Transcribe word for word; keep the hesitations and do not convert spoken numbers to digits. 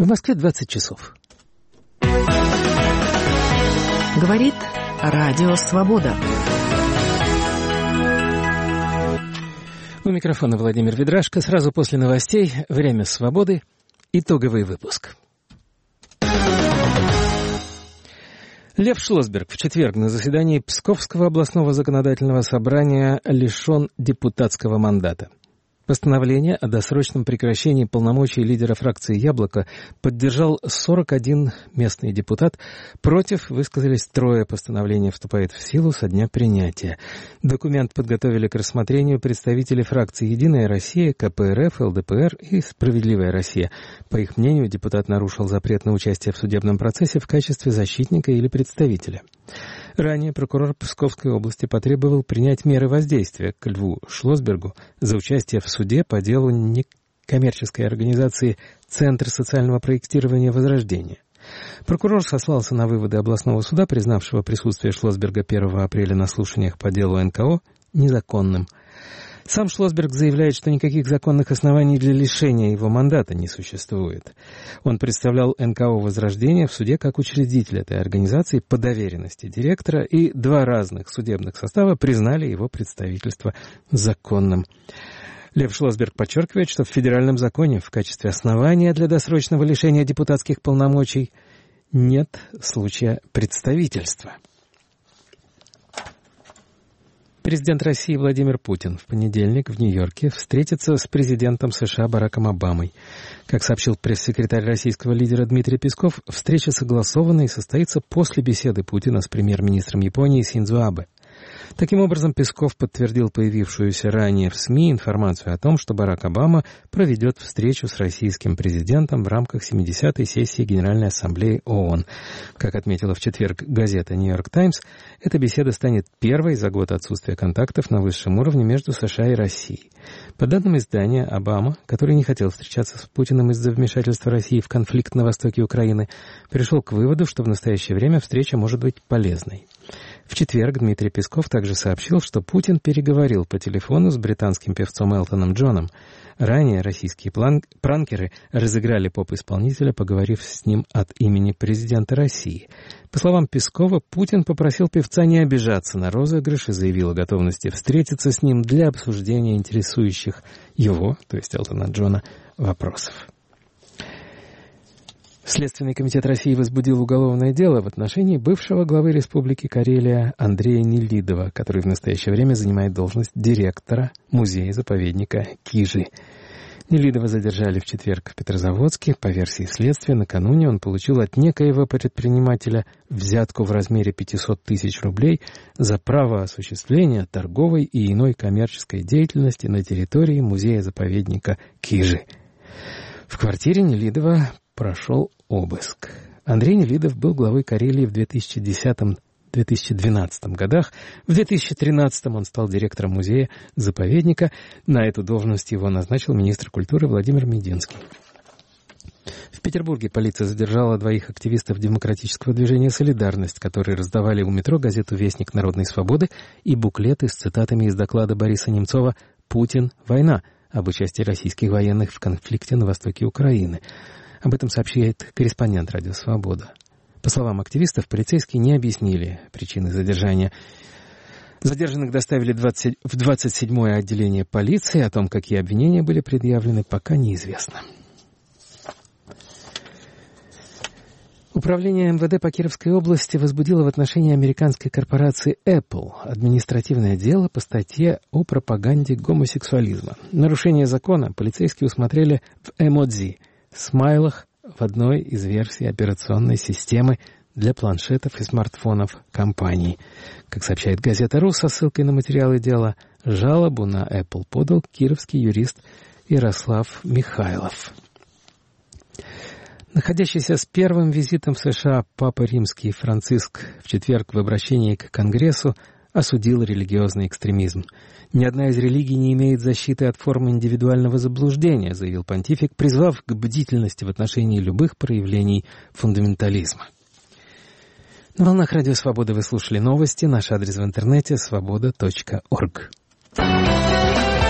В Москве двадцать часов. Говорит Радио Свобода. У микрофона Владимир Ведрашко. Сразу после новостей «Время свободы». Итоговый выпуск. Лев Шлосберг в четверг на заседании Псковского областного законодательного собрания лишен депутатского мандата. Постановление о досрочном прекращении полномочий лидера фракции «Яблоко» поддержал сорок один местный депутат. Против высказались трое. Постановление вступает в силу со дня принятия. Документ подготовили к рассмотрению представители фракций «Единая Россия», ка пэ эр эф, эл дэ пэ эр и «Справедливая Россия». По их мнению, депутат нарушил запрет на участие в судебном процессе в качестве защитника или представителя. Ранее прокурор Псковской области потребовал принять меры воздействия к Льву Шлосбергу за участие в суде по делу некоммерческой организации «Центр социального проектирования Возрождения». Прокурор сослался на выводы областного суда, признавшего присутствие Шлосберга первого апреля на слушаниях по делу эн ка о незаконным. Сам Шлосберг заявляет, что никаких законных оснований для лишения его мандата не существует. Он представлял эн ка о «Возрождение» в суде как учредитель этой организации по доверенности директора, и два разных судебных состава признали его представительство законным. Лев Шлосберг подчеркивает, что в федеральном законе в качестве основания для досрочного лишения депутатских полномочий нет случая представительства. Президент России Владимир Путин в понедельник в Нью-Йорке встретится с президентом США Бараком Обамой. Как сообщил пресс-секретарь российского лидера Дмитрий Песков, встреча согласована и состоится после беседы Путина с премьер-министром Японии Синдзо Абе. Таким образом, Песков подтвердил появившуюся ранее в СМИ информацию о том, что Барак Обама проведет встречу с российским президентом в рамках семидесятой сессии Генеральной Ассамблеи ООН. Как отметила в четверг газета «Нью-Йорк Таймс», эта беседа станет первой за год отсутствия контактов на высшем уровне между США и Россией. По данным издания, Обама, который не хотел встречаться с Путиным из-за вмешательства России в конфликт на востоке Украины, пришел к выводу, что в настоящее время встреча может быть полезной. В четверг Дмитрий Песков также сообщил, что Путин переговорил по телефону с британским певцом Элтоном Джоном. Ранее российские план... пранкеры разыграли поп-исполнителя, поговорив с ним от имени президента России. По словам Пескова, Путин попросил певца не обижаться на розыгрыш и заявил о готовности встретиться с ним для обсуждения интересующих его, то есть Элтона Джона, вопросов. Следственный комитет России возбудил уголовное дело в отношении бывшего главы Республики Карелия Андрея Нелидова, который в настоящее время занимает должность директора музея-заповедника Кижи. Нелидова задержали в четверг в Петрозаводске. По версии следствия, накануне он получил от некоего предпринимателя взятку в размере пятьсот тысяч рублей за право осуществления торговой и иной коммерческой деятельности на территории музея-заповедника Кижи. В квартире Нелидова прошел обыск. Андрей Нелидов был главой Карелии в две тысячи десятом — две тысячи двенадцатом годах. В две тысячи тринадцатом он стал директором музея-заповедника. На эту должность его назначил министр культуры Владимир Мединский. В Петербурге полиция задержала двоих активистов демократического движения «Солидарность», которые раздавали у метро газету «Вестник народной свободы» и буклеты с цитатами из доклада Бориса Немцова «Путин. Война» об участии российских военных в конфликте на востоке Украины. Об этом сообщает корреспондент «Радио Свобода». По словам активистов, полицейские не объяснили причины задержания. Задержанных доставили в двадцать седьмое отделение полиции. О том, какие обвинения были предъявлены, пока неизвестно. Управление эм вэ дэ по Кировской области возбудило в отношении американской корпорации Apple административное дело по статье о пропаганде гомосексуализма. Нарушение закона полицейские усмотрели в эмодзи – смайлах в одной из версий операционной системы для планшетов и смартфонов компании. Как сообщает газета «Ру» со ссылкой на материалы дела, жалобу на Apple подал кировский юрист Ярослав Михайлов. Находящийся с первым визитом в США Папа Римский Франциск в четверг в обращении к Конгрессу осудил религиозный экстремизм. «Ни одна из религий не имеет защиты от форм индивидуального заблуждения», заявил понтифик, призвав к бдительности в отношении любых проявлений фундаментализма. На волнах Радио Свобода вы слушали новости. Наш адрес в интернете — свобода точка орг.